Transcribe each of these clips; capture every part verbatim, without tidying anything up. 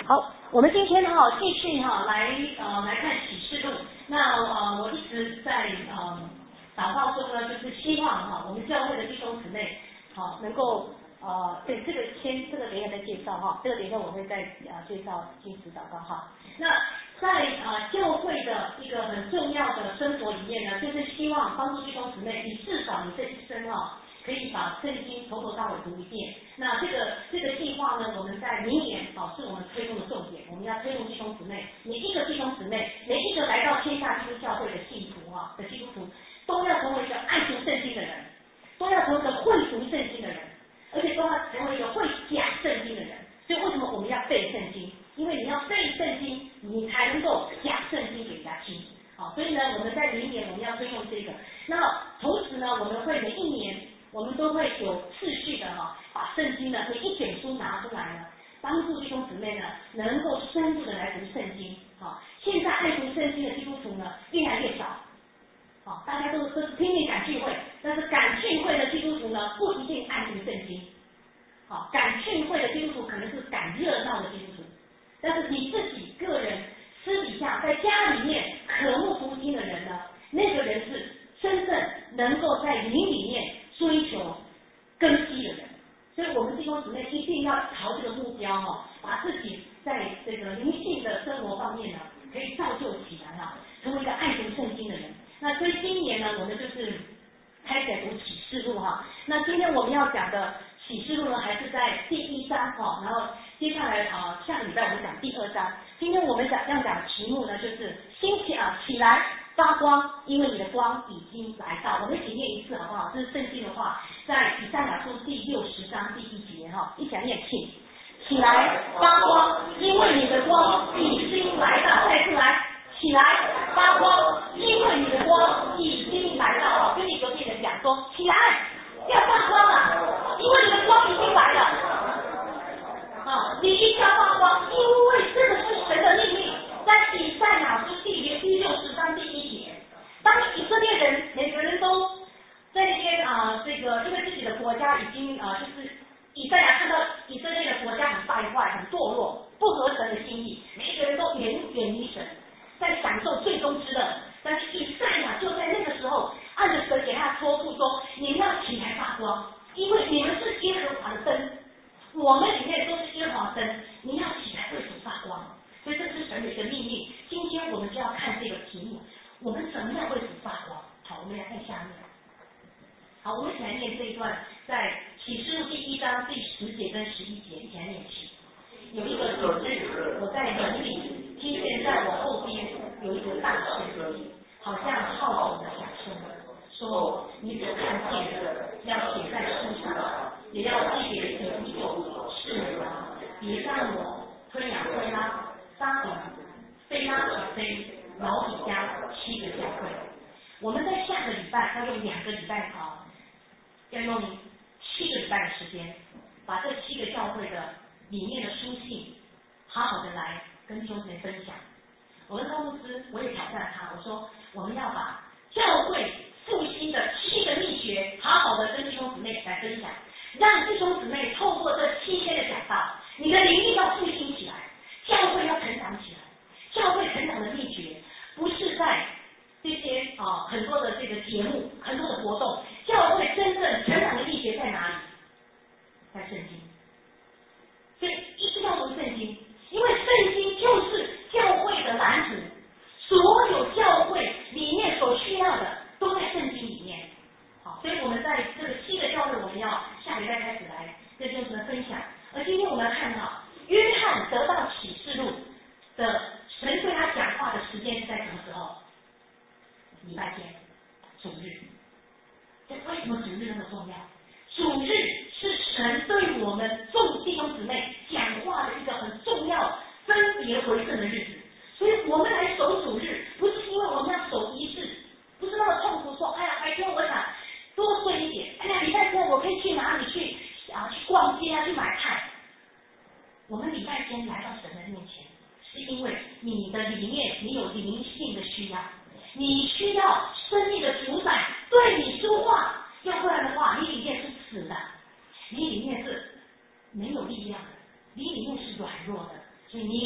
好，我们今天哈继续哈来呃来看启示录。那呃我一直在呃祷告中呢，就是希望哈我们教会的弟兄姊妹好能够呃对这个先这个等一下再介绍哈，这个等一下我会再呃介绍金石祷告哈。那在呃教会的一个很重要的生活里面呢，就是希望帮助弟兄姊妹，你至少你这一生哈。可以把圣经从头到尾读一遍。那这个这个计划呢，我们在明年哦是我们推动的重点。我们要推动弟兄姊妹，每一个弟兄姊妹，每一个来到天下基督教会的信徒哈的基督徒，都要成为一个爱读圣经的人，都要成为一个会读圣经的人，而且都要成为一个会讲圣经的人。所以为什么我们要背圣经？因为你要背圣经，你才能够讲圣经给人家听。好，所以呢，我们在明年我们要推动这个。那同时呢，我们会每一年。我们都会有次序的哈，把圣经呢每一卷书拿出来呢，帮助弟兄姊妹呢能够深入的来读圣经。好，现在爱读圣经的基督徒呢越来越少。好，大家都都是拼命赶聚会，但是赶聚会的基督徒呢不一定爱读圣经。好，赶聚会的基督徒可能是赶热闹的基督徒，但是你自己个人私底下在家里面渴慕读经的人呢，那个人是真正能够在灵里面。追求根基的人，所以我们弟兄姊妹一定要朝这个目标哈，把自己在这个灵性的生活方面呢，可以造就起来哈，成为一个爱读圣经的人。那所以今年呢，我们就是开始读启示录哈。那今天我们要讲的启示录呢，还是在第一章哈，然后接下来啊、呃、下个礼拜我们讲第二章。今天我们讲要讲的题目呢，就是兴起啊起来。发光，因为你的光已经来到。我们一起念一次好不好？这是圣经的话，在以赛亚书第六十章第一节哈，一起来念，请起来发光，因为你的光已经来到。再次来，起来发光，因为你的光已经来到。跟你隔壁人讲说，起来，要发光了，因为你的光已经来了。啊，你一定要发光，因为这个是神的命令，在以赛亚书第第六十章第一。当以色列人每个人都在那边啊、呃，这个因为自己的国家已经啊、呃，就是以赛亚看到以色列的国家很败坏、很堕落，不合神的心意，每一个人都远远离神，在享受最终之乐。但是以赛亚就在那个时候，按着神给他托付说：“你们要起来发光，因为你们是耶和华的灯，我们里面都是耶和华灯，你要起来为主发光。”所以这是神的一个命令。今天我们就要看这个题目。我们怎么样为主发光？好，我们来看下面。好，我们一起来念这一段，在启示录第一章第十节跟十一节，一起来念起。有一个女子，我在林里听见，在我后边有一个大声音，好像号角的响声，说：“你所看见的，要写在书上，也要寄给以弗所、士拿、别沙罗、推雅推拉、撒底、菲拉铁菲。”老底家七个教会，我们在下个礼拜要用两个礼拜啊，要用七个礼拜的时间，把这七个教会的里面的书信，好好的来跟弟兄姊妹分享。我跟高牧师，我也挑战他，我说我们要把教会复兴的七个秘诀，好好的跟弟兄姊妹来分享，让弟兄姊妹透过这七天的讲道，你的灵力要复兴起来，教会要成长起来。教会成长的秘诀不是在这些啊很多的这个节目、很多的活动，教会真正成长的秘诀在哪里？在圣经。所以一定要读圣经，因为圣经就是教会的蓝图，所有教会里面所需要的都在圣经里面。好，所以我们在这个七个教会，我们要下礼拜开始来跟弟兄们分享。而今天我们要看到约翰得到启示录的。神对他讲话的时间是在什么时候？礼拜天，主日。这为什么主日那么重要？主日是神对我们众弟兄姊妹讲话的一个很重要、分别为圣的日子。所以我们来守主日，不是因为我们要守仪式，不是那么痛苦说，哎呀，白天我想多睡一点，哎呀，礼拜天我可以去哪里去啊？去逛街啊，去买菜。我们礼拜天来到神的面前。是因为你的里面你有灵性的需要，你需要生命的主宰对你说话，要不然的话你里面是死的，你里面是没有力量的，你里面是软弱的，所以你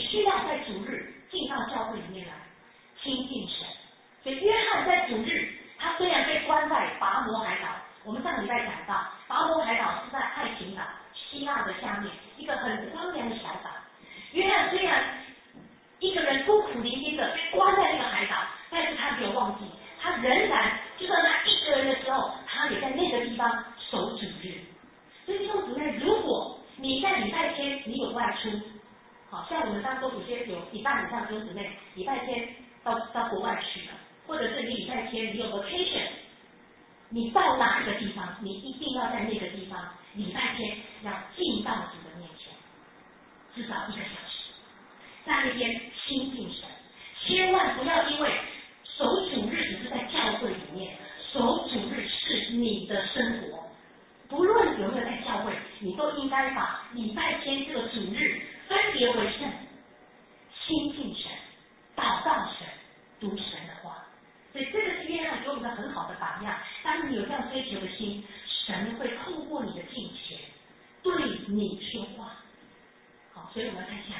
很荒凉的小岛。约翰虽然一个人孤苦伶仃的被关在那个海岛，但是他没有忘记，他仍然就算他一个人的时候，他也在那个地方守主日。所以弟兄姊妹，如果你在礼拜天你有外出，好像我们当中有些有一半以上弟兄姊妹礼拜天到到国外去了，或者是你礼拜天你有 vacation， 你到哪一个地方，你一定要在那个地方礼拜天要进到主的面前，至少一个小时，在那边亲近神。千万不要因为守主日只是在教会里面，守主日是你的生活。不论有没有在教会，你都应该把礼拜天这个主日分别为圣，亲近神，祷告神，读神的话。所以这个是约翰给我们的很好的榜样。当你有这样追求的心，神会透过你的敬虔对你说话。好，所以我们来看下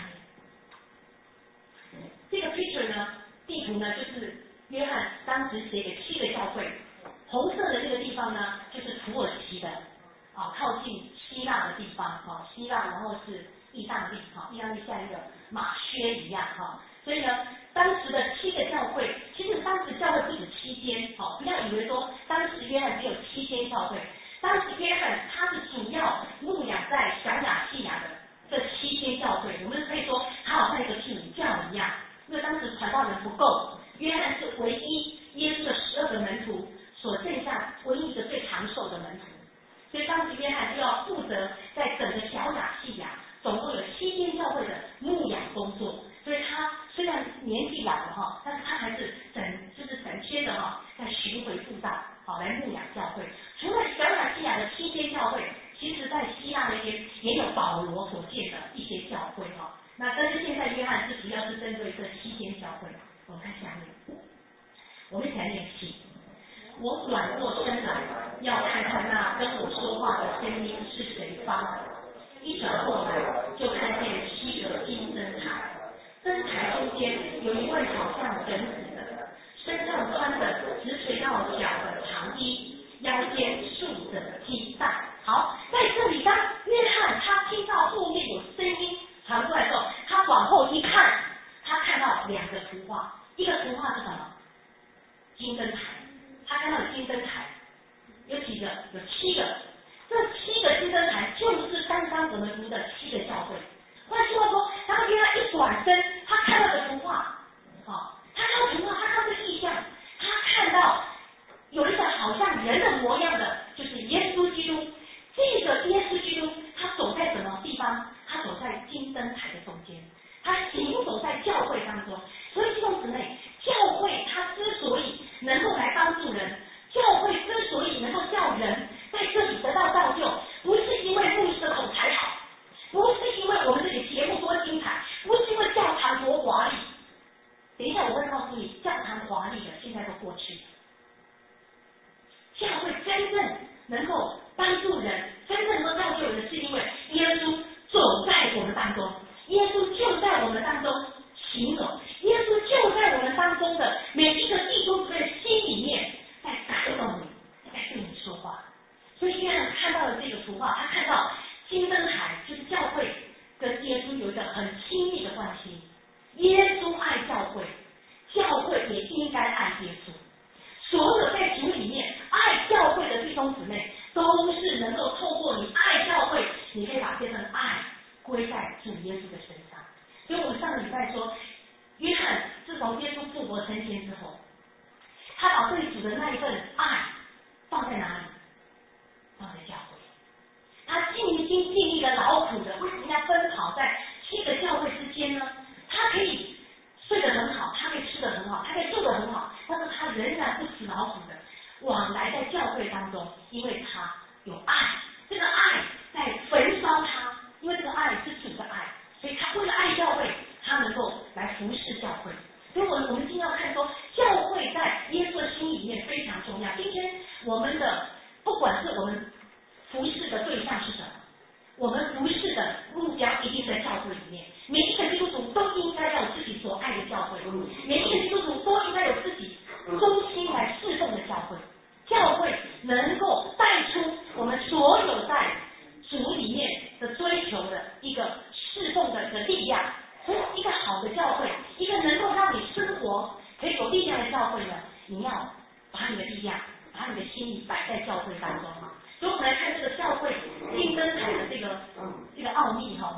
面这个 picture 呢，地图呢就是约翰当时写给七个教会。红色的这个地方呢，就是土耳其的。啊，靠近希腊的地方，哈，希腊，然后是意大利，哈，意大利像一个马靴一样，哈，所以呢，当时的七个教会，其实当时教会不止七间，哦，不要以为说当时约翰只有七间教会，当时约翰他是主要牧养在小亚细亚的这七间教会，我们可以说他好像一个主教一样，因为当时传道人不够，约翰是唯一耶稣的十二个门徒所剩下唯一一个最长寿的门徒。所以当时约翰就要负责在整个小亚细亚总共有七间教会的牧养工作，所以他虽然年纪老了哈，但是他还是整就是整天的哈在巡回布道，好来牧养教会。除了小亚细亚的七间教会，其实在希腊那边也有保罗所建的一些教会哈。那但是现在约翰是主要是针对这七间教会。我们看下面，我们一起来练习。我转过身来，要看看那跟我说话的声音是谁发的。一转过来，就看见七个金灯台，灯台中间有一位好像神子的，身上穿着直垂到脚的长衣，腰间束着金带。好，在这里，当约翰他听到后面有声音传过来的时候，他往后一看，他看到两个图画，一个图画是什么？金灯台。他看到有金灯台，有几个？有七个。这七个金灯台就是刚刚我们读的七个教会。换句话说，当约翰一转身，他看到的图画，哦，他看到图画，他看到这意象，他看到有一个好像人的模样的，就是耶稣基督。这个耶稣基督，他走在什么地方？他走在金灯台的中间，他行走在教会当中。所以弟兄姊妹，教会它之所以能够来帮助人，教会之所以能够叫人在这里得到造就，不是因为牧师的口才好，不是因为我们这里节目多精彩，不是因为教堂多华丽。等一下我会告诉你，教堂华丽的现在都过去了。教会真正能够帮助人，真正能够造就人的是因为耶稣走在我们当中，耶稣就在我们当中行走，耶稣就在我们当中的每一个弟兄姊妹的心里面，在感动你，在对你说话。所以约翰看到了这个图画，他看到金灯台就是教会跟耶稣有一个很亲密的关系。耶稣爱教会，教会也应该爱耶稣。所有在主里面爱教会的弟兄姊妹，都是能够透过你爱教会，你可以把这份爱归在主耶稣的身上。所以我们上个礼拜说，约翰自从耶稣复活升天之后，他把对主的那一份爱放在哪里？放在教会。他尽心尽力的劳苦的为人家奔跑在七个教会之间呢。他可以睡得很好，他可以吃得很好，他可以住得很好，但是他仍然不辞劳苦的往来在教会当中，因为他有爱，这个爱在焚烧他，因为这个爱是主的爱，所以他为了爱教会，他能够来服侍教会。所以我们我们今天要看说，教会在耶稣的心里面非常重要。今天我们的不管是我们服侍的对象是什么，我们服侍的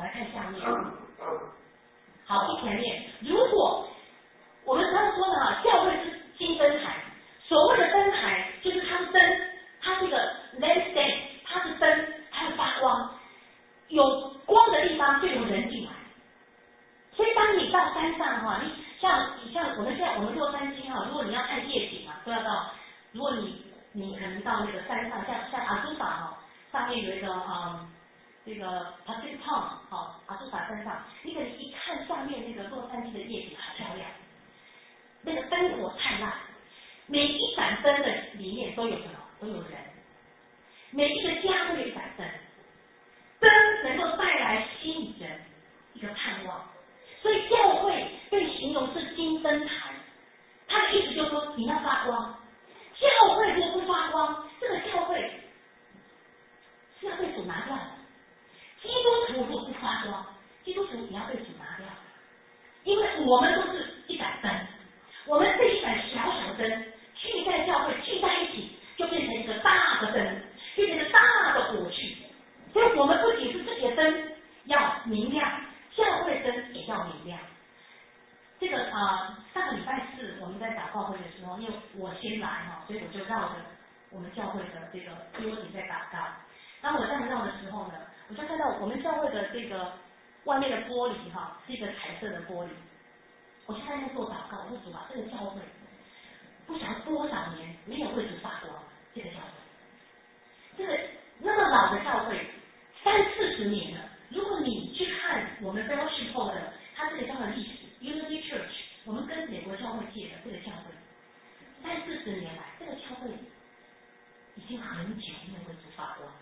来看下面。好，一起来念。如果我们刚刚说的哈，教会是金灯台，所谓的灯台就是它是灯，它是一个 lampstand， 它是灯，它会发光，有光的地方就有人进来。所以当你到山上哈，你像你像我们现在我们做山青哈，如果你要看夜景啊，都要到，如果你你可能到那个山上，像像阿苏法哈，上面有一个嗯。这个 Pacific Town 好，阿苏法山上，你可能一看下面那个洛杉矶的夜景好漂亮，那个灯火灿烂，每一盏灯的里面都有什么？都有人，每一个家都有一盏灯，灯能够带来吸引人一个盼望，所以教会被形容是金灯台，它的意思就是说你要发光，教会如果不发光，这个教会是要被主拿掉的。基督徒若不发光，基督徒也要被主拿掉，因为我们都是一盏灯，我们这一盏小小灯聚在教会聚在一起，就变成一个大的灯，变成一个大的火炬。所以我们不仅是自己的灯要明亮，教会灯也要明亮。这个啊、呃，上个礼拜四我们在祷告会的时候，因为我先来哈，所以我就绕着我们教会的这个桌子在祷告。当我这样绕的时候呢，我就看到我们教会的这个外面的玻璃哈，是一个彩色的玻璃。我就在那做祷告，我说主啊，这个教会不晓得多少年没有为主发光，这个教会，这个那么老的教会，三四十年了。如果你去看我们 fellowship 后的它这个教会历史 ，Unity Church， 我们跟美国教会借的这个教会，三四十年来，这个教会已经很久没有为主发光。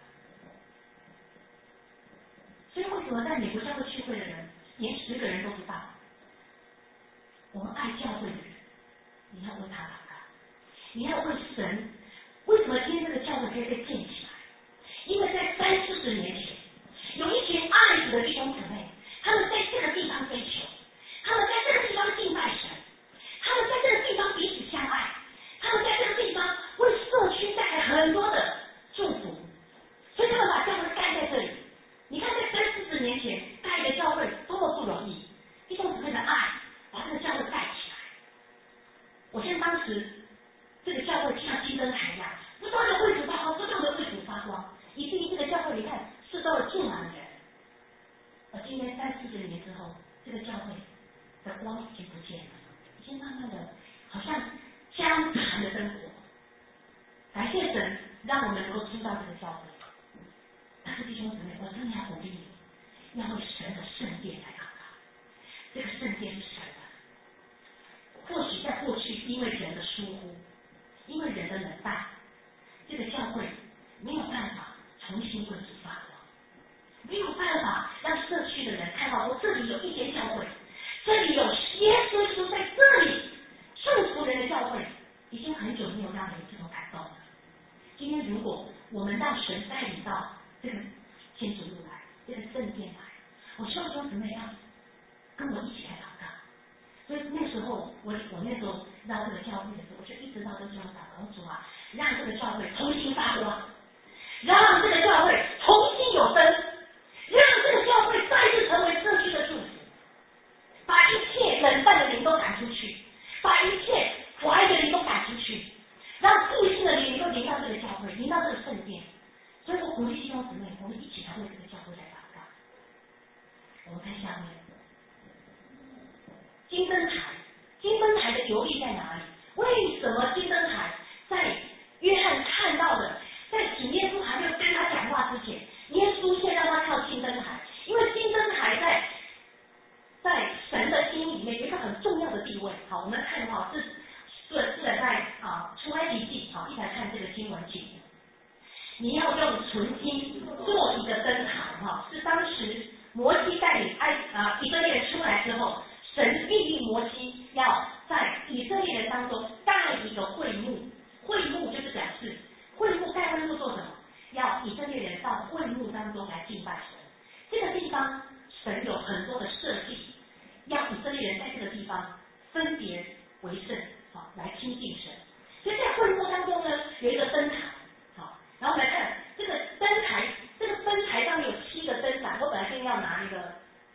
所以为什么在美国教会聚会的人连十个人都不到？我们爱教会的人，你要为他祷告，你要为神。为什么今天这个教会可以被建起来？因为在三四十年前，有一群爱主的弟兄姊妹，他们在这个地方追求，他们在这个地方敬拜神，他们在这个地方彼此相爱，他们在这个地方为社区带来很多的祝福，所以他们把教会盖在这里。你看，在三四十年前盖一个教会多么不容易，弟兄姊妹的爱把这个教会盖起来。我现在当时这个教会就像金灯台一样，不断的为主发光，不断的为主发光，以至于这个教会你看四周的住满了人。而今天三四十年之后，这个教会的光已经不见了，已经慢慢的好像将残的灯火。感谢神，让我们能够出到这个教会。但是弟兄姊妹，我真的要鼓励你，要为神的圣殿来祷告。这个圣殿是神的。或许在过去，因为人的疏忽，因为人的冷淡，这个教会没有办法重新为主发光，没有办法让社区的人看到说这里有一间教会，这里有耶稣基督在这里祝福人的教会，已经很久没有让人这种感动了。今天如果我们让神带领到这个天主路来，这个圣殿来，我希望兄姊妹要跟我一起来祷告。所以那时候我我那时候绕这个教会的时候，我就一直绕这个教会祷告，主啊，让这个教会重新发光，让这个教会重新有灯，让这个教会再次成为社区的祝福，把一切冷淡的灵都赶出去，把一切怀的灵都赶出去，让复兴的灵能够临到这个教会，临到这个圣殿。所以我鼓励弟兄姊妹，我们一起来为这个教会来祷告。我们看下面，金灯台，金灯台的游历在哪里？为什么金灯台在约翰看到的，在主耶稣还没有跟他讲话之前，耶稣先让他靠金灯台？因为金灯台在在神的心里面有一个很重要的地位。好，我们看哈，是是是在啊出埃及记，好，一起来看这个经文记。你要用纯金做一个灯台，哈，是当时摩西带领埃啊以色列人出来之后，神命令摩西要在以色列人当中盖一个会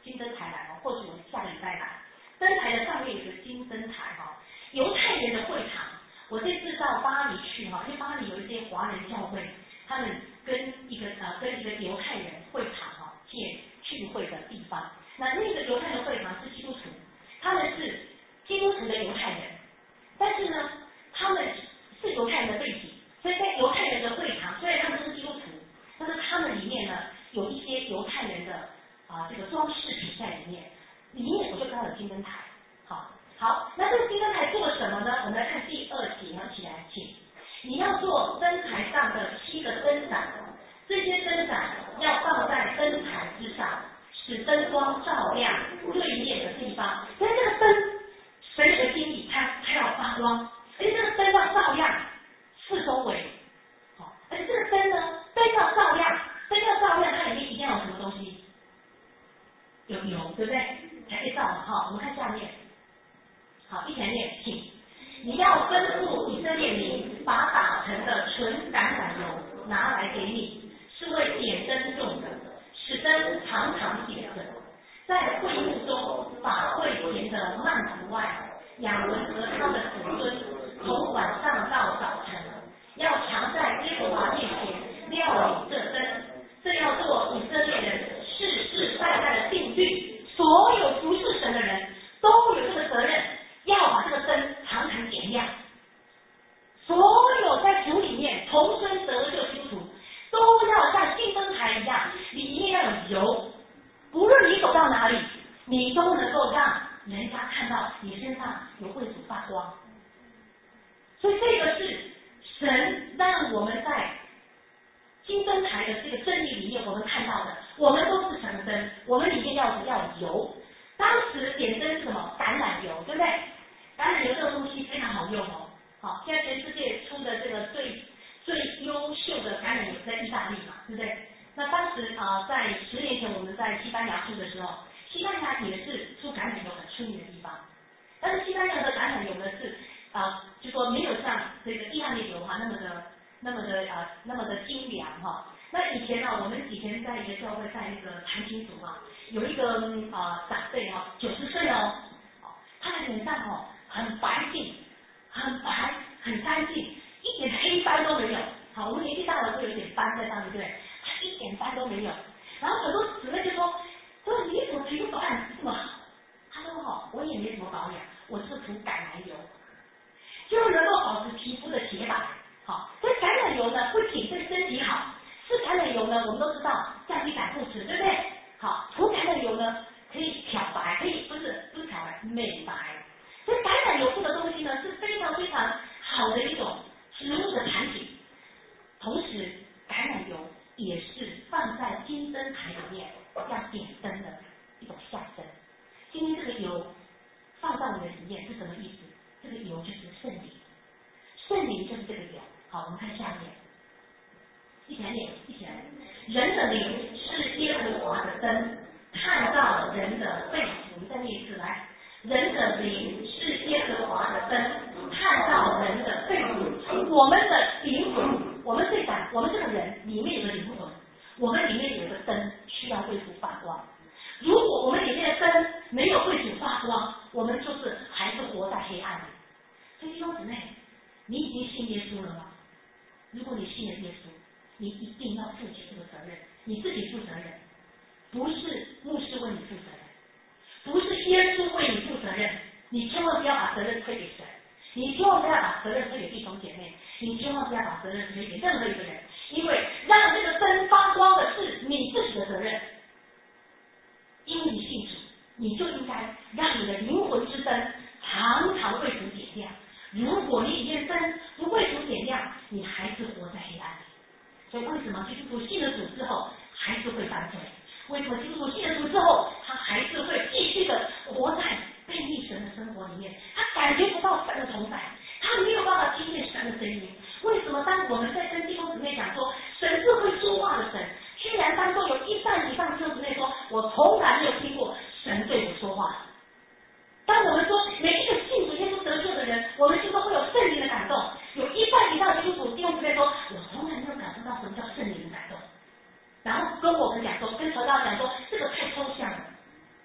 金灯台来哦，或许我下个礼拜来。灯台的上面有个金灯台哈，犹太人的会场。我这次到巴黎去哈，因为巴黎有一些华人教会，他们跟一个呃跟一个犹太人会场哈建聚会的地方。那那个犹太人会场是基督徒，他们是基督徒的犹太人，但是呢，他们是犹太人的背景，所以在犹太人的会场，虽然他们都是基督徒，但是他们里面呢有一些犹太人的啊、呃、这个装饰品在里面，里面我就看到有金灯台。好，好，那这个金灯台做了什么呢？我们来看第二节，要起来请。你要做灯台上的七个灯盏，这些灯盏要放在灯台之上，使灯光照亮对面的地方。所以这个灯，神有个心意，它它要发光，而且这个灯要照亮四周围。好，而且这个灯呢，灯要照亮，灯要照亮，它里面一定要有什么东西？有油，对不对？才可以照嘛。好，我们看下面。好，一起来念，请。你要吩咐以色列民，把打成的纯橄榄油拿来给你，是为点灯用的，使灯常常点着。在会幕中，法会前的幔子外，亚伦和他的子孙，从晚上到早晨，要常在耶和华面前料理这灯，这要做以色列人世世代代的定律。所有服侍神的人都有这个责任，要把这个灯常常点亮。所有在主里面重生得救基督徒，都要像金灯台一样，里面要有油。无论你走到哪里，你都能够让人家看到你身上有为主发光。所以这个是神让我们在金灯台的这个真理里面，我们看到的，我们都是神的灯，我们里面要要有油。当时点灯是什么？橄榄油，对不对？橄榄油这个东西非常好用哦。好，现在全世界出的这个最最优秀的橄榄油在意大利嘛，对不对？那当时啊、呃，在十年前我们在西班牙住的时候，西班牙也是出橄榄油很出名的地方。但是西班牙的橄榄油呢是啊、呃，就说没有像这个意大利油哈那么的那么的啊、呃、那么的精良哈。那以前呢、啊，我们以前在一个教会，在一个弹琴组啊，有一个啊、呃、长辈哈，九十岁哦，他的脸上哦很白净，很白，很干净，一点黑斑都没有。好，我们年纪大了会有一点斑在上面，对不对？他一点斑都没有。然后很多姊妹就说：“说你怎么皮肤保养这么好？”他说：“哈，我也没什么保养，我是涂橄榄油，就能够保持皮肤的洁白。好，所以橄榄油呢不仅对身体好，吃橄榄油呢我们都知道降低胆固醇，对不对？好，涂橄榄油呢可以漂白，可以不是不是漂白，美白。所以橄榄油这个东西呢是非常非常好的一种植物的产品。同时，橄榄油也是放在金灯台里面要点灯的一种象征。今天这个油放到你的里面是什么意思？这个油就是圣灵，圣灵就是这个油。好，我们看下面，一起来念，一起来。人的灵是耶和华的灯，看到人的肺腑。我们再念一次来。人的灵是耶和华的灯，看到人的肺腑。我们的灵魂，我们这胆，我们这个人里面有个灵魂，我们里面有个灯，需要为主发光。如果我们里面的灯没有为主发光，我们就是还是活在黑暗里。所以弟兄姊妹，你已经信耶稣了吗？如果你信了耶稣，你一定要负起这个责任，你自己负责任，不是牧师为你负责任。不是耶稣为你负责任，你千万不要把责任推给神，你千万不要把责任推给弟兄姐妹，你千万不要把责任推给任何一个人，因为让这个灯发光的是你自己的责任。因为你信主，你就应该让你的灵魂之灯常常为主点亮。如果你里面灯不为主点亮，你还是活在黑暗里。所以为什么基督徒信了主之后还是会犯罪？为什么基督徒信了主之后，他还是会继续的活在悖逆神的生活里面？他感觉不到神的同在，他没有办法听见神的声音。为什么当我们在跟弟兄姊妹讲说神是会说话的神，居然当中有一半以上弟兄姊妹说我从来没有听过神对我说话？当我们说每一个信主耶稣得救的人，我们就说会有圣灵的感动，有一半以上的基督徒弟兄姊妹说我从来没有感受到什么叫圣灵的感动。然后跟我们讲说，跟传道讲说，这个太抽象了。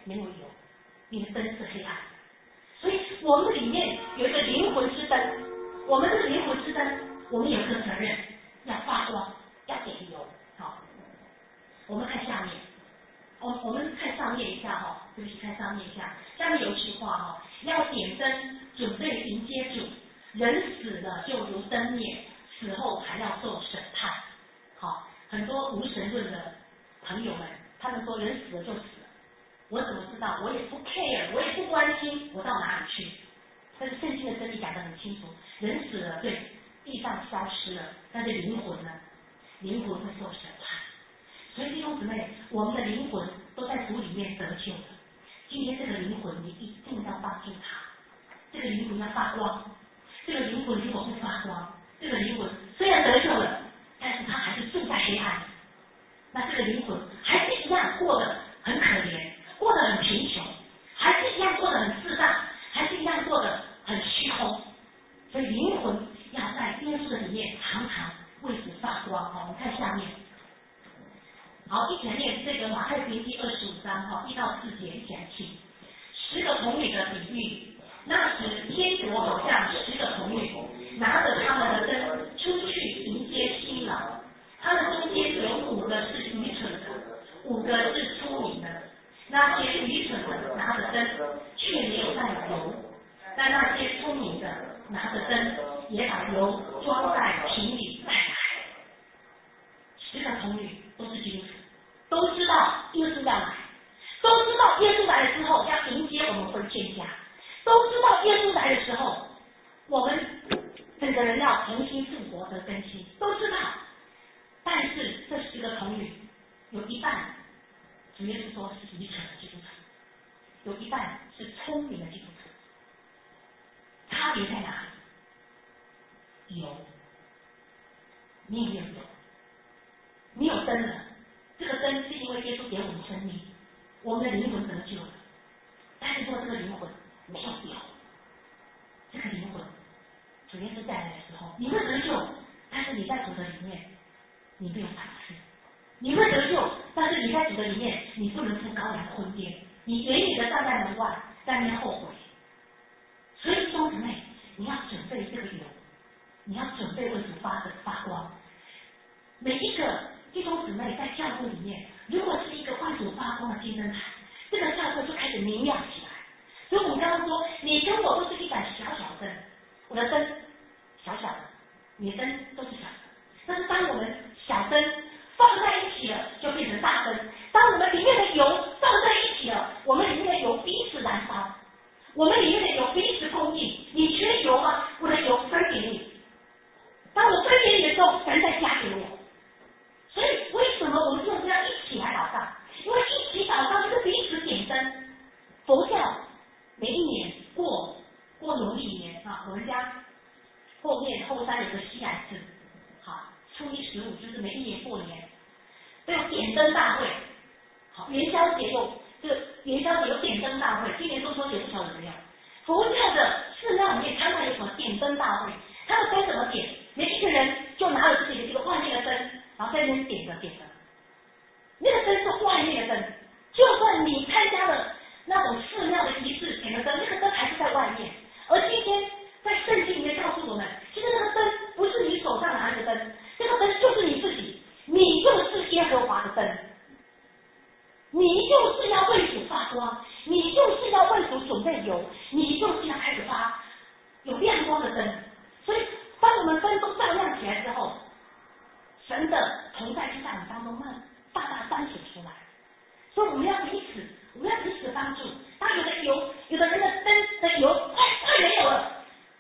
没有油，你的灯是黑暗。所以我们里面有一个灵魂之灯，我们这个灵魂之灯，我们有一个责任，要发光，要点油。好，我们看下面，我我们看上面一下哈，对不起，看上面一下，下面有句话哈，要点灯，准备迎接主。人死了就如灯灭，死后还要受审判。好，很多无神论的朋友们，他们说人死了就死了，我怎么知道？我也不 care， 我也不关心，我到哪里去？但是圣经的真理讲得很清楚，人死了，对，地上消失了，但是灵魂呢？灵魂会受审判。所以弟兄姊妹，我们的灵魂都在主里面得救了。今天这个灵魂，你一定要帮助他，这个灵魂要发光。这个灵魂如果不发光，这个灵魂虽然得救了，但是他还是住在黑暗里。那这个灵魂还是一样过得很可怜，过得很贫穷，还是一样过得很自大，还是一样过得很虚空。所以灵魂要在耶稣的里面常常为主发光。好，我们看下面。好，一起来念这个马太福音第二十五章哈一到四节，一起来听。十个童女的比喻。那时天国好像十个童女，拿着他们的灯出去迎接新郎。他们中间有五个是愚蠢的，五个是聪明的。那些愚蠢的拿着灯，却没有带油；但那些聪明的拿着灯，也把油装在瓶里带来。十个童女都是基督徒，都知道耶稣要来，都知道耶稣来了之后要迎接我们回天家。都知道耶稣来的时候，我们整个人要重新复活的更新，都知道。但是这十个童女有一半，主耶稣说是愚蠢的基督徒，有一半是聪明的基督徒。差别在哪里？油，你有没有油？你有灯了，这个灯是因为耶稣给我们生命，我们的灵魂得救了。但是说这个灵魂没有油，这个灵魂，主耶稣再来的时候，你会得救，但是你在主的里面，你没有赏赐；你会得救，但是你在主的里面，你不能赴羔羊的婚宴，你远远的站在门外，在那边后悔。所以弟兄姊妹，你要准备这个油，你要准备为主发的发光。每一个弟兄姊妹在教会里面，如果是一个为主发光的金灯台，这个教会就开始明亮起来。所以我们刚刚说，你跟我都是一盏小小的灯，我的灯小小的，你的灯都是小的。但是当我们小灯放在一起了，就变成大灯。当我们里面的油放在一起了，我们里面的油彼此燃烧，我们里面的油彼此供应。你缺油吗？我的油分给你。当我分给你的时候，神再加给我。所以为什么我们就是要一起来祷告？因为一起祷告就是彼此点灯。佛教每一年过过农历年啊，我们家后面后山有个西来寺，好，初一十五就是每一年过年都有点灯大会。好，元宵节有这个元宵节有点灯大会，今年中秋节不晓得怎么样。佛教的寺庙里面常常有什么点灯大会，他们灯怎么点？每一个人就拿了自己的这个外面的灯，然后在那边点着点着。那个灯是外面的灯，就算你参加了那种寺庙的仪式点的灯，那个灯还是在外面。而今天在圣经里面告诉我们，其实那个灯不是你手上拿的灯，这个灯就是你自己，你就是耶和华的灯，你就是要为主发光，你就是要为主准备油，你就是要开始发有亮光的灯。所以当我们灯都照亮起来之后，神的同在就在我们当中慢大大彰显出来。所以我们要彼此，我们要彼此帮助。当有的油，有的人的灯的油快快没有了，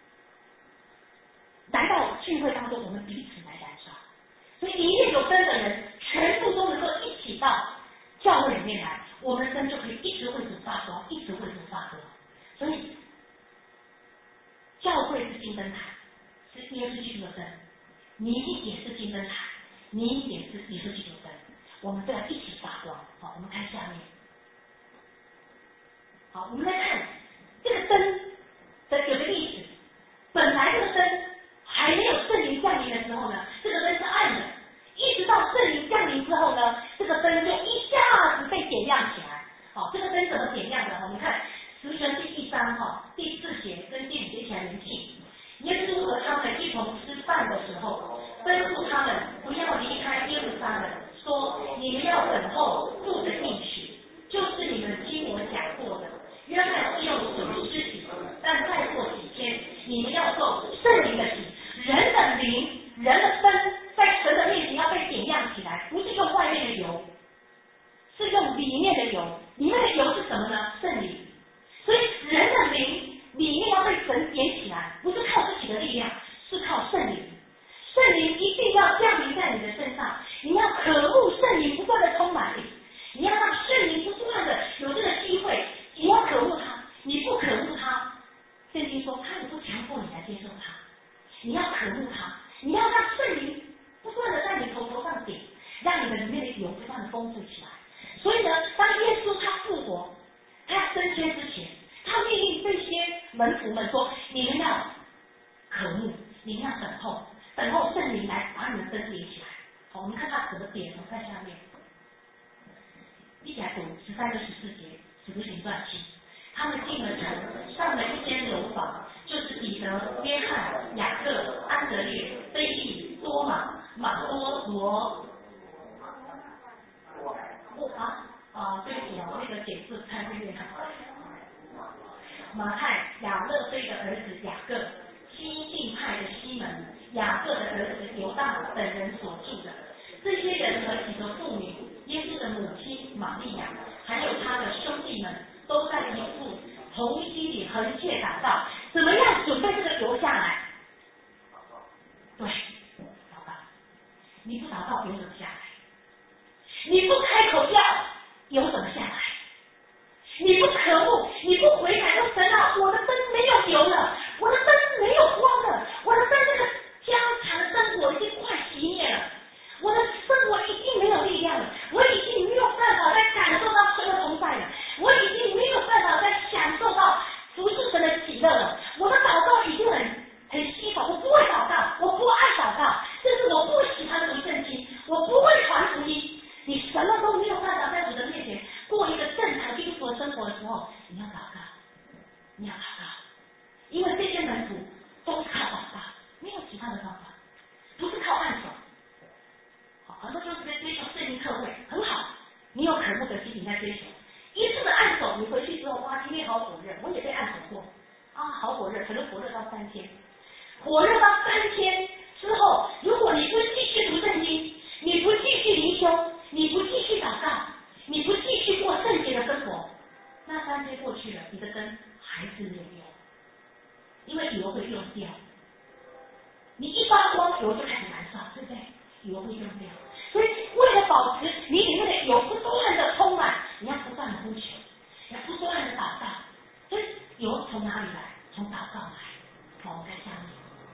来到聚会当中，我们彼此来燃烧。所以里面有灯的人，全部都能够一起到教会里面来，我们的灯就可以一直为主发光，一直为主发光。所以教会是金灯台，是耶稣基督的灯，你一点是金灯台，你一点是耶稣基督的灯，我们都要一起发光。好，我们看下面。好，我们来看这个灯的有个例子。本来这个灯还没有圣灵降临的时候呢，这个灯是暗的，一直到圣灵降临之后呢，这个灯就一下子被点亮起来。好，这个灯怎么点面的油，里面的油是什么呢？圣灵。所以人的灵里面要被神点起来，不是靠自己的力量，是靠圣灵。圣灵一定要降临在你的身上，你要渴慕圣灵不断的充满你，你要让圣灵不断的有这个机会，你要渴慕他，你不渴慕他，圣经说他也不强迫你来接受他，你要渴慕他，你要让圣灵不断的在你头头上点，让你的里面的油不断的丰富起来。所以呢，当耶稣他复活，他要升天之前，他命令这些门徒们说：你们要渴慕，你们要等候，等候圣灵来把你们灯点起来。好，我们看他怎么点，我们看下面，一起来读十三到十四节，使徒行传七。他们进了城，上了一间楼房，就是彼得、约翰、雅各、安德烈、腓力、多马、马多罗。不啊啊，对不起啊，那个解字看这边。马太、亚勒菲的儿子雅各、西境派的西门、雅各的儿子犹大等人所住的。这些人和几个妇女、耶稣的母亲玛利亚，还有他的兄弟们，都在一处同心里横切祷告。怎么样准备这个油下来？对，祷告。你不祷告，油怎么下来？你不开口要，油怎么下来？你不渴慕，你不悔改，说神啊，我的灯没有油了，我的灯没有光了，我的灯这个加强的灯火已经快熄灭了，我的生活已经没有力量了，我已经没有办法再感受到神的同在了，我已经没有办法再享受到服侍神的喜乐了，我的祷告已经很很稀少，我不会祷告，我不爱祷告，甚至我不喜欢读圣经，我不会传福音。你什么都没有办法在主的面前过一个正常基督徒的生活的时候，你要祷告，你要祷告，因为这些门徒都是靠祷告，没有其他的方法，不是靠按手。好，很多就是在追求圣经课会，很好，你有渴慕的心，你在追求。一次的按手，你回去之后，哇，今天好火热，我也被按手过，啊，好火热，可能火热到三天，火热到三天之后，如果你不继续读圣经，你不继续灵修，你不继续祷告，你不继续过圣洁的生活，那三天过去了，你的灯还是没有用，因为油会用掉。你一发光，油就开始燃烧，对不对？油会用掉，所以为了保持你里面的油不断的充满，你要不断的呼求，要不断的祷告。所以油从哪里来？从祷告来。好，我们看下面。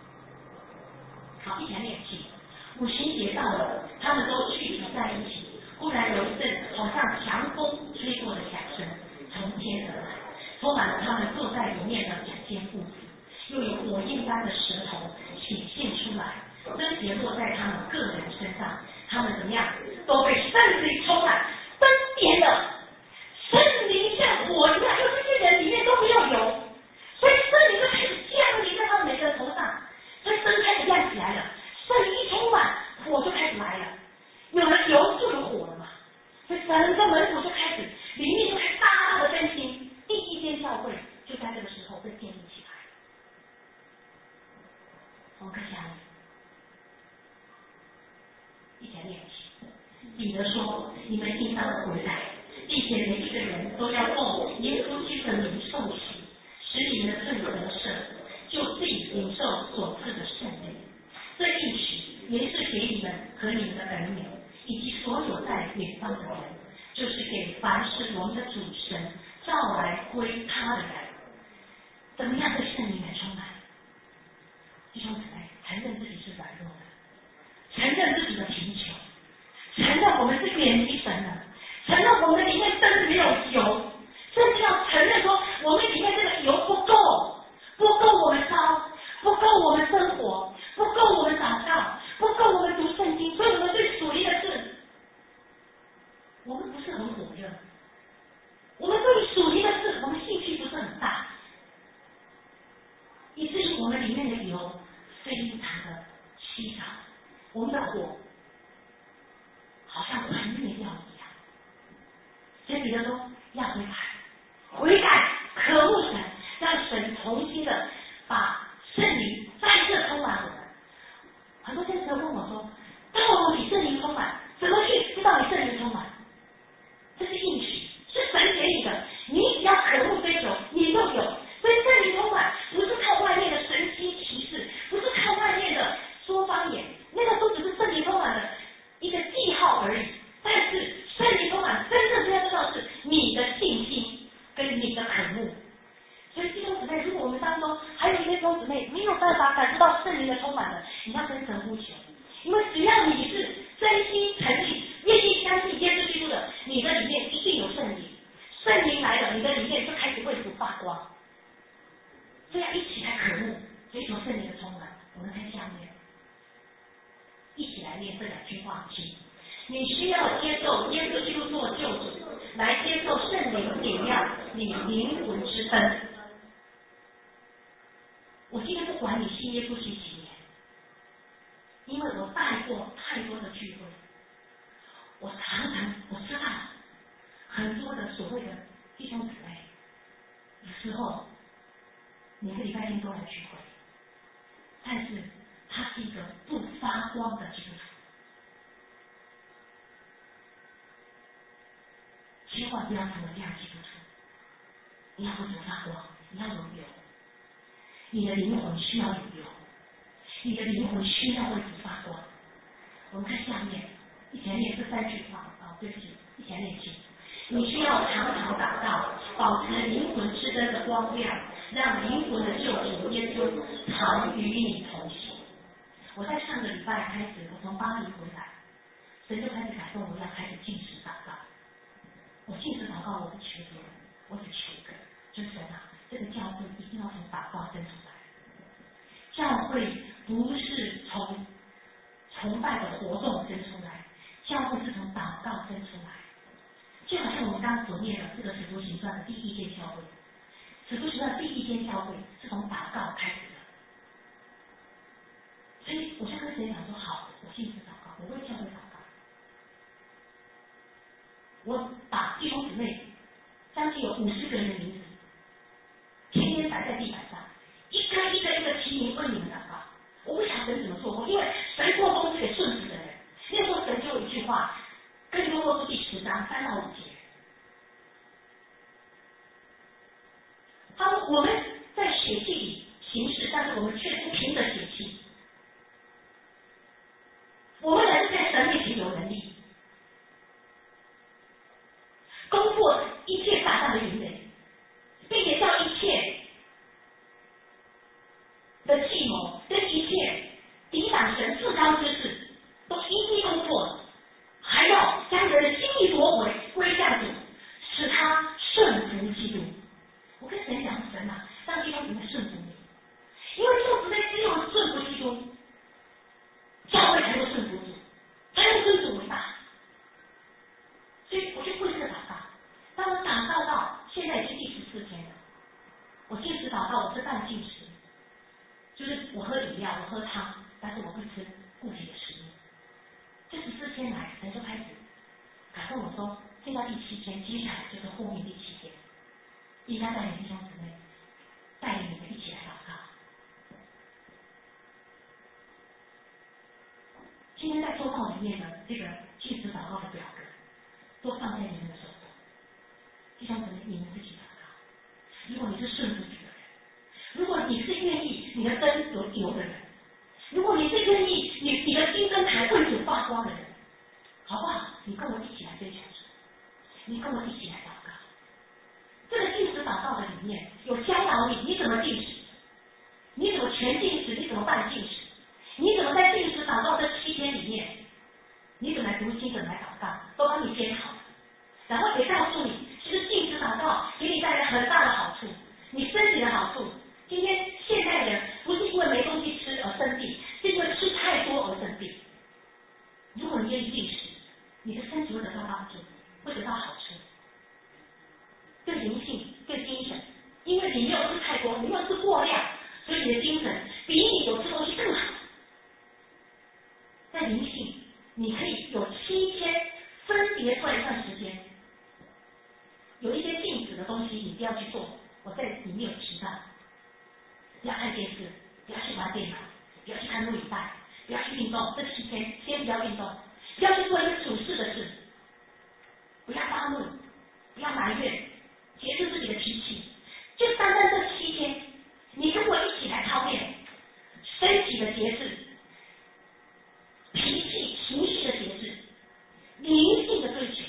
好，一起来练习。五旬节到了，他们都聚集在一起。忽然有一阵好像强风吹过的响声从天而来，充满了他们坐在里面的两间屋子，又有火焰般的舌头显现出来，灯节落在他们个人身上。他们怎么样？都被圣灵充满，灯点了，圣灵像火一样，因为这些人里面都没有油，所以圣灵就开始降临在他们每个人头上，所以灯开始亮起来了。圣灵一充满，火就开始来了。有了油就有火了嘛，所以整个门徒就开始，里面就开始大大的更新。第一间教会就在这个时候被建立起来。我们看下面，一起来练习。彼得说：“你们应当悔改，并且每一个人都要奉耶稣基督的名受洗，使你们的罪得赦，就自己领受所赐的圣灵。这应许也是给你们和你们的儿女，以及所有在远方的人，就是给凡是我们的主神召来归他的人。”怎么样对圣灵来充满？弟兄姊妹，承认自己是软弱的，承认自己的贫穷，承认我们是远离神的，承认我们里面灯没有油，甚至要承认说我们里面这个油不够，不够我们烧，不够我们生活，不够我们祷告，不够我们读圣经，所以我们对属灵的事，我们不是很火热，我们对属灵的事，我们兴趣不是很大，以你需要接受耶稣基督做救主，来接受圣灵点亮你灵魂之灯。我今天不管你信耶稣信几年，因为我带过太多的聚会，我常常我知道很多的所谓的弟兄姊妹，有时候每个礼拜天都来聚会，但是他是一个不发光的基督徒。千万不要成为这样基督徒，你要不怎么发光？你要有油，你的灵魂需要有油，你的灵魂需要为主发光。我们看下面，一起来念这三句话啊，对不起，一起来念经。你需要常常祷告，保持灵魂之灯的光亮，让灵魂的救主耶稣常与你同行。我在上个礼拜开始，我从巴黎回来，神就开始感动我要开始禁食祷告。我禁食祷告，我不求别人，我只求一个，就是神啊，这个教会一定要从祷告生出来。教会不是从崇拜的活动生出来，教会是从祷告生出来。就好像我们刚刚所念的这个使徒行传的第一间教会，使徒行传的第一间教会是从祷告开始的。所以我就跟神讲说，好，我禁食祷告，我为教会祷告。我把弟兄姊妹将近有五十个人的名字，天天摆在地板上，一个一个一个提名为你们祷告。我不晓得神怎么做过，因为神做工是给顺服的人。那时候神就有一句话，跟你们说出第十章三到五节。他说我们在血气里行事，但是我们却不凭着血气。我们人在神面前有能力，攻破一切撒旦的营垒，并且叫一切的计谋跟一切抵挡神至高之事都一一攻破了，还要将人的心意夺回归向主，使他顺服基督。我跟神讲，神啊，让弟兄姊妹顺服你，因为弟兄姊妹只有顺服基督，教会才会顺服主，才会尊主为大。所以我就为这个祷告。当我祷告到现在已经第十四天了，我禁食祷告，我是半禁食，就是我喝饮料，我喝汤，但是我不吃固体的食物。这十四天来，神就开始感动我说，现在第七天，接下来就是后面第七天，应该带领弟兄姊妹，带领你们一起来祷告。今天在周报里面的这个禁食祷告的表格，都放在你们的手中。弟兄姊妹，你们自己祷告。如果你是顺服主的人，如果你是愿意你的灯有油的人，如果你是愿意你你的金灯台为主发光的人，好不好？你跟我一起来追求主，你跟我一起来祷告。这个禁食祷告的里面有教导你，你怎么禁食，你怎么全禁食，你怎么半禁食，你怎么在禁食祷告这七天里面，你怎么来读经，怎么来祷告，都帮你编好了。然后也告诉你，其实禁食祷告给你带来很大的好处，你身体的好处。今天现代人不是因为没东西吃而生病，是因为吃太多而生病。如果你愿意禁食，你的身体会得到帮助，会得到好处，对灵性、对精神，因为你没有吃太多，你没有吃过量，所以你的精神比你有吃东西更好。在灵性，你可以有七天分别出来一段时间，有一些禁止的东西你不要去做，我在里面有提到，不要看电视，不要去玩电脑，不要去看录影带，不要去运动，这七天先不要运动，不要去做一些处事的事，不要发怒，不要埋怨，节制自己的脾气，就单单这七天，你跟我一起来操练身体的节制，脾气、情绪的节制，灵性的追求。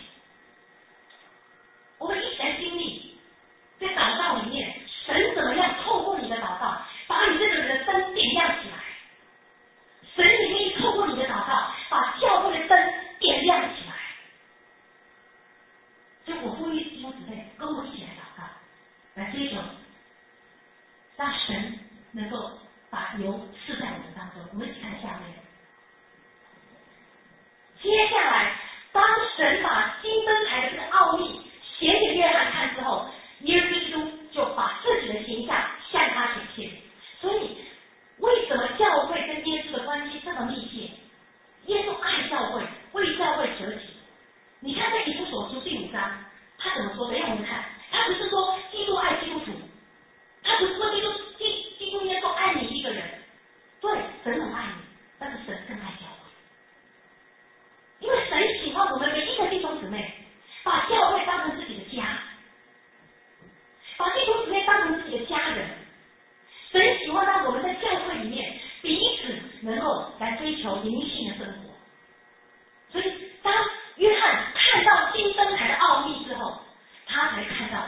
我们一起来经历，在祷告里面，神怎么样透过你的祷告，把你这个人的灯点亮起来。神也愿意透过你的祷告，把教会的灯点亮起来。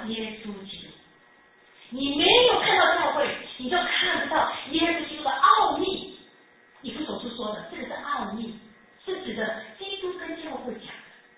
到耶稣基督。你没有看到教会，你就看不到耶稣基督的奥秘。以弗所书说的，这个是奥秘，是指的基督跟教会讲的。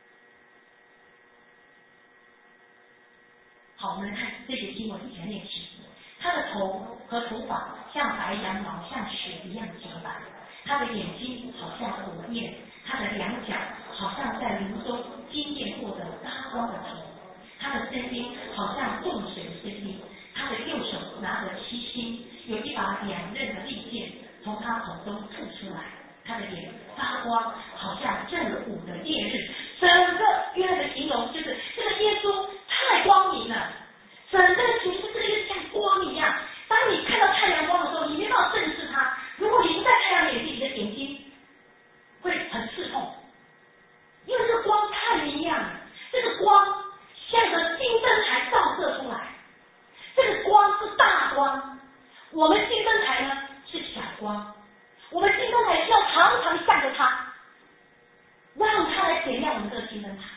好，我们看这节经文一起来练习。他的头和头发像白羊毛，像雪一样洁白。他的眼睛好像火焰，他的两脚好像在炉中精炼过的发光的铁。他的声音好像众水的声音。他的右手拿着七星，有一把两刃的利剑从他口中吐出来。他的脸发光，好像正午的烈日。整个约翰的形容就是这个耶稣太光明了，整个的形式这个就像光一样。当你看到太阳光的时候，你没办法正视它。如果你不戴太阳眼镜，你的眼睛会很刺痛，因为这个光太明亮了。这个光像个金灯台照射出来，这个光是大光。我们金灯台呢是小光，我们金灯台需要常常向着它，让它来点亮我们这个金灯台。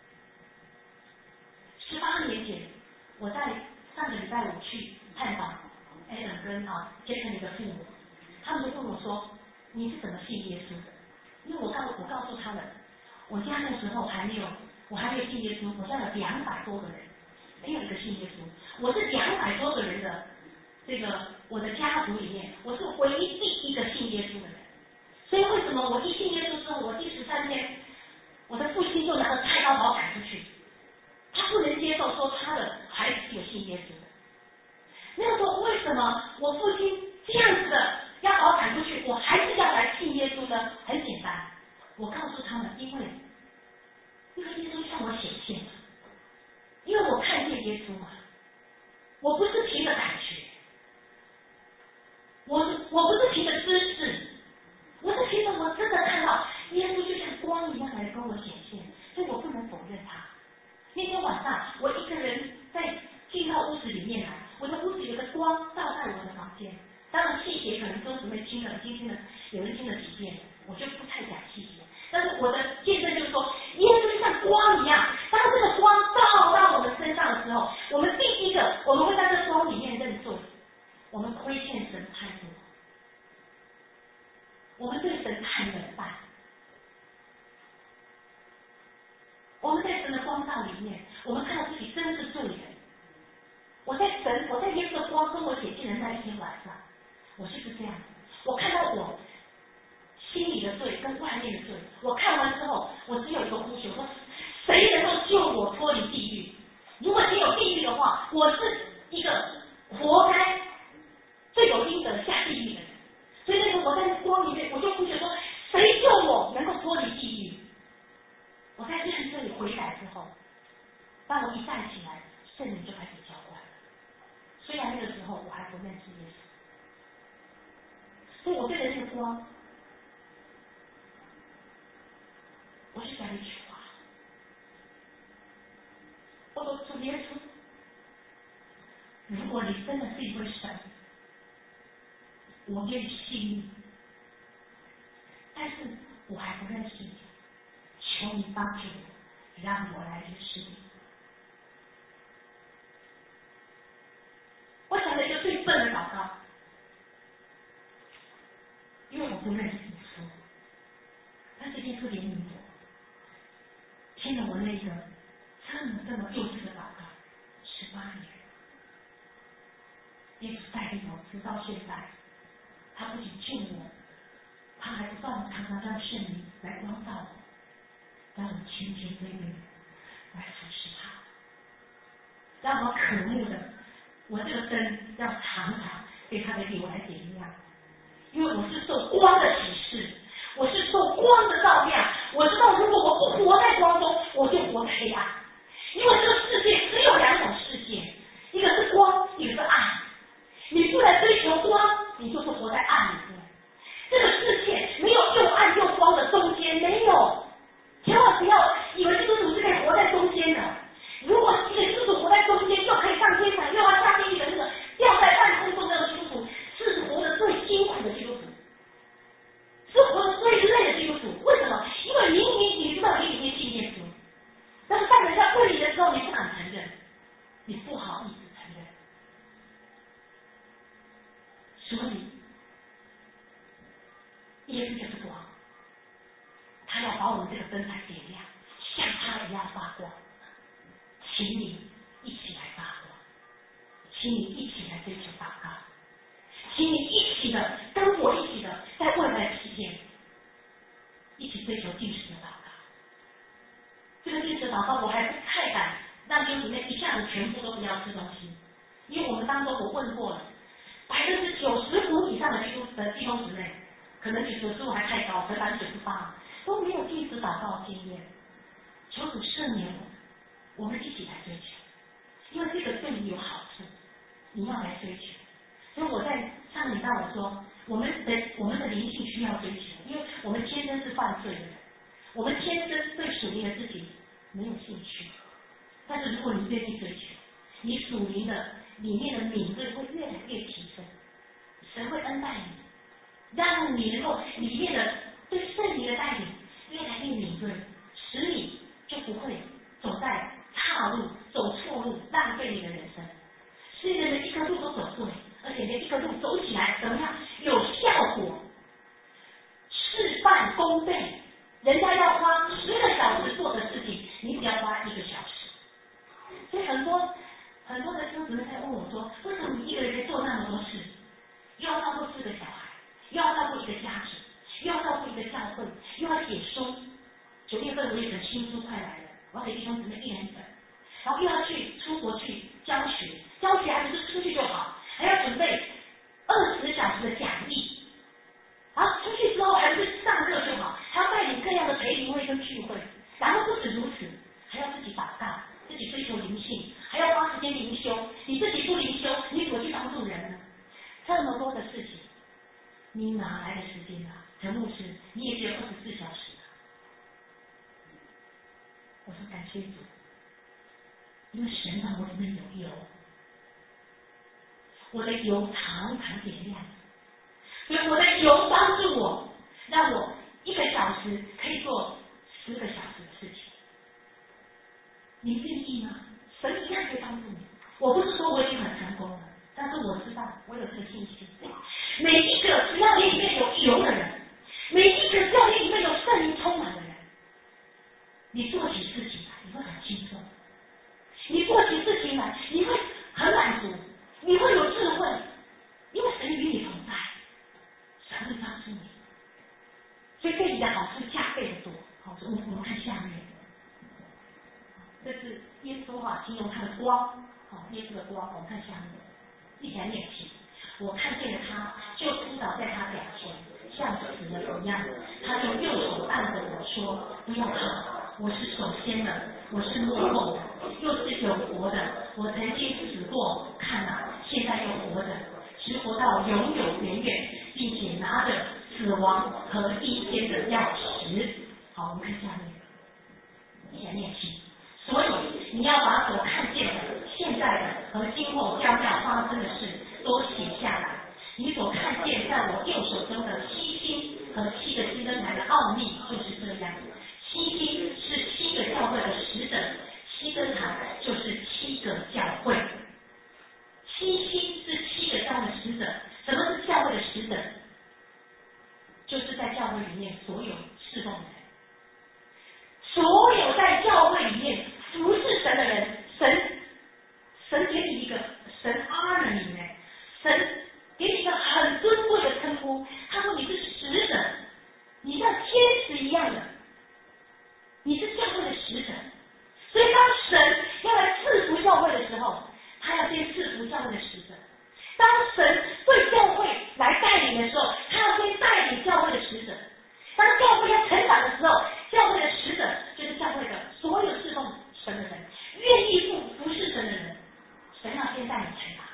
十八年前，我在上个礼拜五去探访 Adam 跟啊 Jason 的父母，他们就问我说：“你是怎么信耶稣的？”因为我告我告诉他们，我家那时候还没有，我还没有信耶稣，我家有两百多个人，没有一个信耶稣。我是两百多个人的这个我的家族里面，我是唯一第一个信耶稣的人。所以为什么我一信耶稣之后，我第十三天，我的父亲就拿着菜刀把我赶出去，他不能接受说他的孩子是有信耶稣的。那个时候为什么我父亲这样子的要把我赶出去，我还是要来信耶稣呢？很简单，我告诉他们，因为因为耶稣向我显现了，因为我看见耶稣嘛，我不是凭着感觉，我我不是凭着知识，我是凭着我真的看到耶稣就像光一样来跟我显现，所以我不能否认他。那天晚上我一个人在进到屋子里面来，我的屋子有个光照在我的房间。当然细节可能都姊妹听了，已经听了，有人听了几遍，我就不太讲细节。但是我的见证就是说，耶稣就像光一样，当这个光照到我们身上的时候，我们第一个我们会在这光里面认罪，我们亏欠神太多，我们对神太冷淡，我们在神的光照里面，我们看到自己真是罪人。我在神，我在耶稣的光跟我显现的那一天晚上，我就是这样，我看到我心里的罪跟外面的罪，我看完之后，我只有一个呼求，说谁能够救我脱离地狱？如果只有地狱的话，我是一个活该罪有应得下地狱的人。所以那时候我在光里面，我就呼求说，谁救我能够脱离地狱？我在认罪回来之后，当我一站起来，圣灵就开始浇灌了。虽然那个时候我还不认识耶稣，所以我对着那个光，我就讲了一句话，我说主耶稣，如果你真的是一位神，我愿意信你，但是我还不认识你，求你帮助我，让我来认识你。我想了一个最笨的祷告，因为我不认识耶稣，但是耶稣怜悯我，听了我那个这么这么幼稚的祷告，十八年，耶稣带领我直到现在，他不仅救我，他还不断常常让圣灵来光照我，让我谦谦卑卑来服侍他，让我渴慕的，我这个灯要常常被他的油来点亮，因为我是受光的启示，我是受光的照亮。我知道，如果我不活在光中，我就活在黑暗。因为这个世界只有两种世界，一个是光，一个是暗。你不来追求光，你就是活在暗里面。这个世界没有又暗又光的中间，没有。千万不要以为基督徒是可以活在中间的。如果一个基督徒活在中间，又可以上天堂，又要下地狱的那个掉在半空中的基督徒，是活得最辛苦的基督徒，是活得最累的基督徒。为什么？因为明明你知道你里面信耶稣，但是当人家问你的时候，你不敢承认。 请你一起来追求祷告，请你一起的跟我一起的，在未来的期间，一起追求进食的祷告。这个进食祷告，我还不太敢让弟兄姊妹一下子全部都不要吃东西，因为我们当中我问过了，百分之九十五以上的基督的弟兄姊妹，可能九十五还太高，可能百分之九十八都没有进食祷告的经验。求主赦免我，我们一起来追求，因为这个对你有好处，你要来追求。所以我在上礼拜我说，我们的我们的灵性需要追求，因为我们天生是犯罪的人，我们天生对属灵的事情没有兴趣。但是如果你愿意追求，你属灵的里面的敏锐会越来越提升，神会恩待你，让你能够里面的对圣灵的带领越来越敏锐，使你就不会走在岔路、走错路，浪费你的人生。使你的一个路都走对，而且连一个路走起来怎么样有效果，事半功倍。人家要花十个小时做的事情，你只要花一个小时。所以很多很多的弟兄姊妹在问我说，为什么你一个人可以做那么多事？又要照顾四个小孩，又要照顾一个家庭，又要照顾一个教会，又要写书。九月份我有一本新书快来了，我要给弟兄姊妹一人一本。然后又要去出国去教学，教学还不是出去就好，还要准备二十小时的讲义。然后出去之后还不是上课就好，还要带领各样的培灵会跟聚会。然后不止如此，还要自己祷告，自己追求灵性，还要花时间灵修。你自己不灵修，你怎么去帮助人呢？这么多的事情，你哪来的时间啊？陈牧师，你也只有二十四小时啊。我说感谢主，因为神让我里面有油，我的油常常点亮，所以我的油帮助我，让我一个小时可以做十个小时的事情。你愿意吗？神一样可以帮助你。我不是说我已经很成功了，但是我知道我有这个信心。每一个只要你里面有油的人，每一个只要你里面有圣灵充满的人，你做起事情来你会很轻松，你做起事情来你会很满足，你会有智慧，因为神与你同在，神会帮助你，所以对你的好处加倍的多。好，我们我们看下面，这是耶稣哈形容他的光，好，耶稣的光，我们看下面，一起来念起。我看见了他，就扑倒在他脚前，像死了一样。他就右手按着我说：“不要怕，我是首先的，我是末后的，又是有活的。我曾经死过，看哪，现在又活着，直活到永永远远，并且拿着死亡和阴间的钥匙。”好，我们看下面，一起来念起。所以你要把所看见的、现在的和今后将要发生的事都写下来。你所看见在我右手中的七星和七个金灯台的奥秘就是这样。七星是七个教会的使者，七灯台就是七个教会。七星是七个教会的使者。什么是教会的使者？就是在教会里面所有侍奉的人，所有在教会里面服侍神的人，神神给你一个神 honor 你呢，神给你一个很尊贵的称呼，他说你是使者，你像天使一样的，你是教会的使者。所以当神要来赐福教会的时候，他要先赐福教会的使者。当神对教会来带领的时候，他要先带领教会的使者。当教会要成长的时候，教会的使者就是教会的所有侍奉神的人，愿意服服侍神的人，神要先带你成长。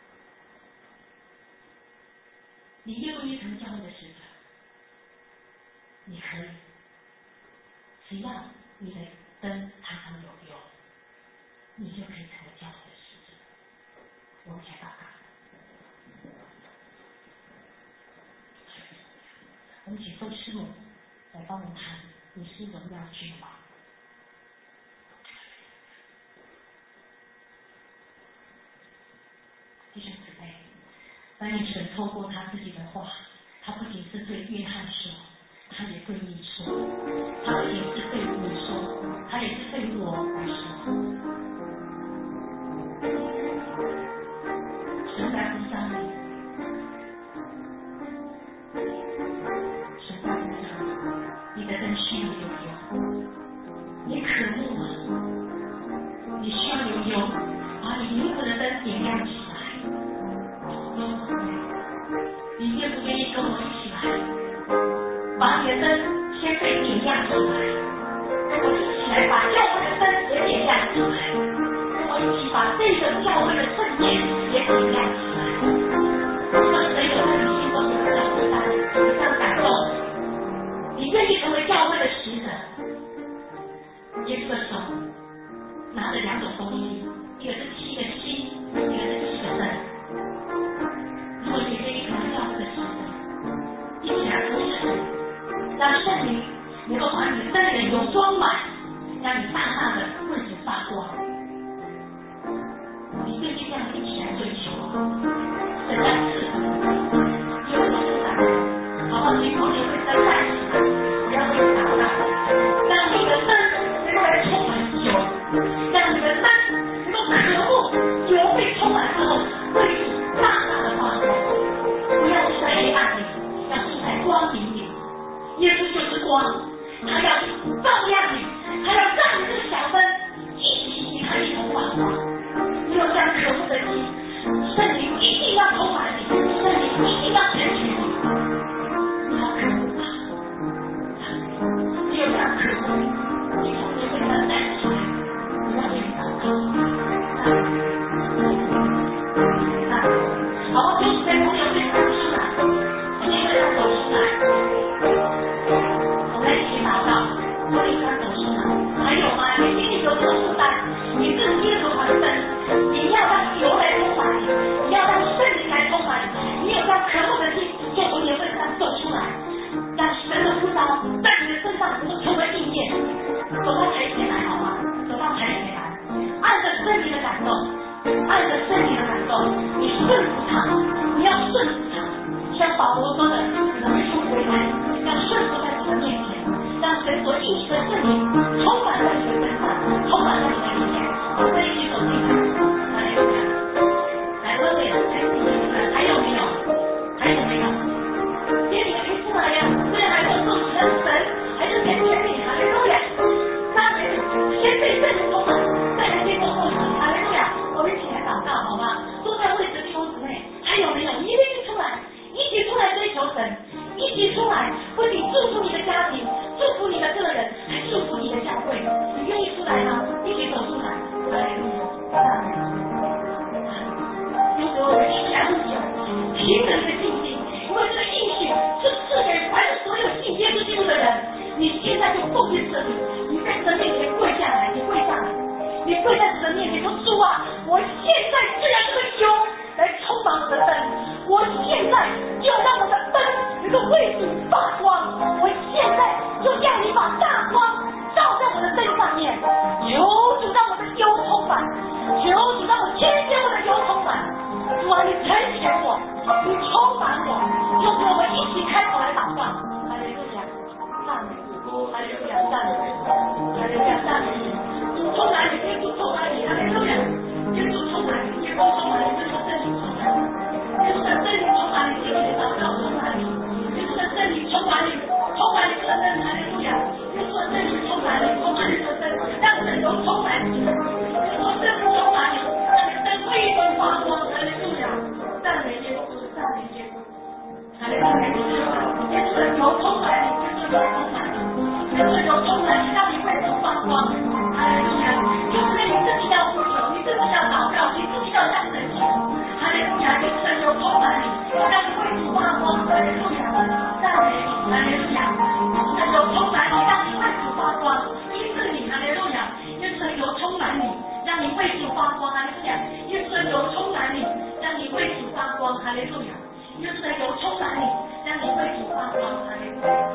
你愿不愿意成为教会的使者？你可以，只要你的灯常常有油，你就可以成为教会的使者。我们一起来祷告，我们请周师母来帮我们谈你是荣耀君王。弟兄姊妹，当你神透过他自己的话，他不仅是对约翰说，他也对你说，他不仅是对你说，他也是对我来说。 把这个教会的圣殿也点亮起来。让神有在你心中有这样的感，有这样的感动，你愿意成为教会的使者。耶稣的手拿着两种东西，一个是七个心，一个是七个灯。如果你愿意成为教会的使者，一起来服侍神，让圣灵能够把你的灯人有装满，让你大大的为主发光。你愿意这样一起来追求啊？神在赐福你，有所不敢，好好请同学会再站起来，不要为祷告，让你的灯能够来充满酒，让你的灯能够渴慕酒被充满之后，为主大大的发光。不要住在黑暗里，要住在光明里。耶稣就是光，他要照亮你，他要让你这个小灯一起与他一同发光。你有这样渴慕的心，圣灵一定要充满你，圣灵一定要成全你。你好渴慕啊！你有这样渴慕，你从你会站起来，你要为你祷告。好好就是在朋友会走出来，机会要走出来。我们一起祷告，我一起走出来。还有吗？你心里有这个负担，你是基督徒的灯，你要让油来充满你，你要让圣灵来充满你。你有这样渴慕的心，就从你会上走出来，让神的呼召在你的身上能够成为应验。走到台前来好吗？走到台前来，按着圣灵的感动，按着圣灵的感动，你顺服他，你要顺服他。像保罗说的，你的恢复回来，要顺服在主的面前，让神所应许的圣灵充满在你的身上，充满在你的里面。我们一起走进来，来来，各位，还有没有？还有没有？接你可以出来呀！虽然还没有受洗的神，还是成全你，哈利路亚！大家先被圣灵充满，再来接受受洗，哈利路亚！我们一起来祷告，好吗？坐在位置弟兄姊妹，还有没有？你愿意出来？一起出来追求神，一起出来，不仅祝福你的家庭，祝福你的个人，还祝福你的教会。你愿意出来吗？一起走出来，哈利路亚！有时候我们一起来呼求，凭着你的信心，因为这个应许是赐给凡所有信耶稣基督的人。你现在就奉献这里，你在神面前跪下来，你跪下来，你跪在神面前说：主啊，我现在就要这个油来充满我的灯，我现在就让我的灯能够为主发光，我现在就要你把大光照在我的灯上面，求主让我的油充满，求主让我天天我的油充满。主啊，你成全我，你充满我，就是我们一起开口来祷告。哈利路亚，赞美主，哈利路亚，赞美主，哈利路亚，赞美主。主充满你，耶稣充满你，哈利路亚，耶稣充满你，耶稣充满你，耶稣圣灵充满你，耶稣的圣灵充满你，耶稣的祷告充满你，耶稣的圣灵充满你，充满你这个灯，哈利路亚，耶稣的圣灵充满你，充满你这个灯，让神都充满你，耶稣的圣灵充满你，让你的灯为主发光，哈利路亚，赞美耶稣，赞美耶稣，哈利路亚，耶稣的油充满你，耶稣的油充满你，耶稣的油充满你，让你为主发光，哈利路亚，就是你自己要呼求，你自己要祷告，你自己要向神求，哈利路亚，耶稣的油充满你，让你为主发光，哈利路亚，赞美你，哈利路亚，耶稣的油充满你，让你为主发光，医治你，哈利路亚，耶稣的油充满你，让你为主发光，哈利路亚，耶稣的油充满你，让你为主发光，哈利路亚，耶稣的油充满你，让你为主发光，哈利路亚，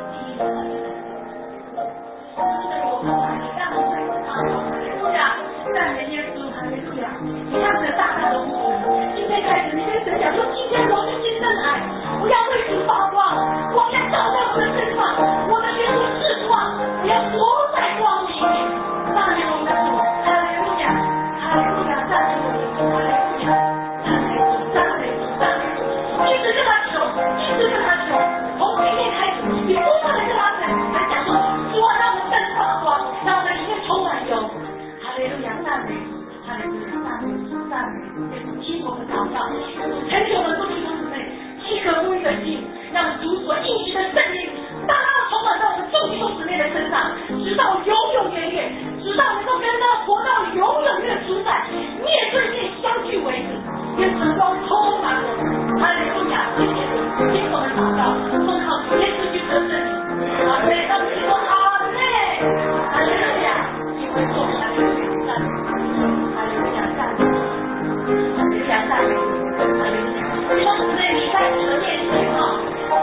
耶稣的油充满你，让你为主发光，哈利路亚，赞美耶稣，哈利路亚，你让神大大的呼求，今天开始你跟神讲说，今天我是新生海，我要为主发光，光要照在我的身上，我的脸不是光，我要活在光明里，赞美我们的主，哈利路亚，哈利路亚，赞美我们的主，哈利路亚，赞美主，赞美主，赞美主，一直跟他求，一直跟他求，从今天开始，你不断的跟他讲，来讲说，主啊，让我们灯发光，让我们里面充满油，哈利路亚，赞美主，哈利路亚，赞美主，赞美主，耶稣听我们祷告，成就我们弟兄姊妹饥渴慕义的心，让主所应许的圣灵大大充满在我们众弟兄姊妹的身上，直到永永远远，直到能够跟他活到永远的主宰，面对面相聚为止，愿晨光充满我们。哈利路亚！谢谢主，听我们祷告，奉靠耶稣基督的圣名。阿门。让我们一起说阿门。哈利路亚！你会做哈利路亚赞美，哈利路亚赞美，哈利路亚赞美，哈利路亚。弟兄姊妹，你在主的面前哈，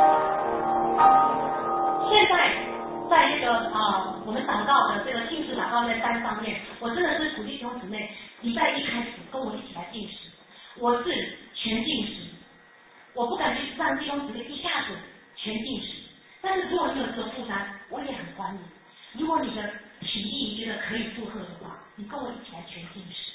现在在这个啊，我们祷告的这个禁食祷告那单上面，我真的是鼓励弟兄姊妹，礼拜一开始跟我一起来禁食。我是全禁食，我不敢去让弟兄姊妹一下子全禁食，但是如果你有这个负担，我也很欢迎。如果你的体力觉得可以负荷的话，你跟我一起来全禁食。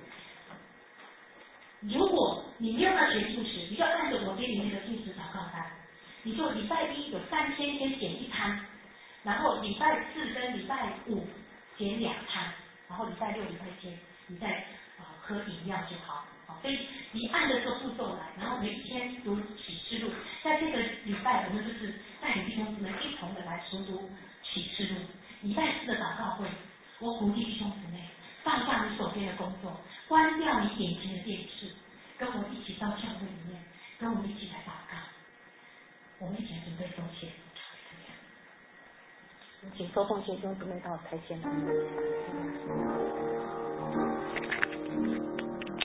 如果你没有办法全禁食，你就按着我给你那个禁食祷告单，你就礼拜一有三天先减一餐，然后礼拜四跟礼拜五减两餐，然后礼拜六、礼拜天你再啊、呃、喝饮料就好。好，所以你按着这个步骤来，然后每一天读启示录，在这个礼拜我们就是带领弟兄姊妹一同的来熟读启示录。礼拜四的祷告会，我鼓励弟兄姊妹放下你手边的工作，关掉你眼前的电视，跟我一起到教会里面，跟我们一起来祷告。我们一起来准备奉献。请收奉献弟兄姊妹到台前来。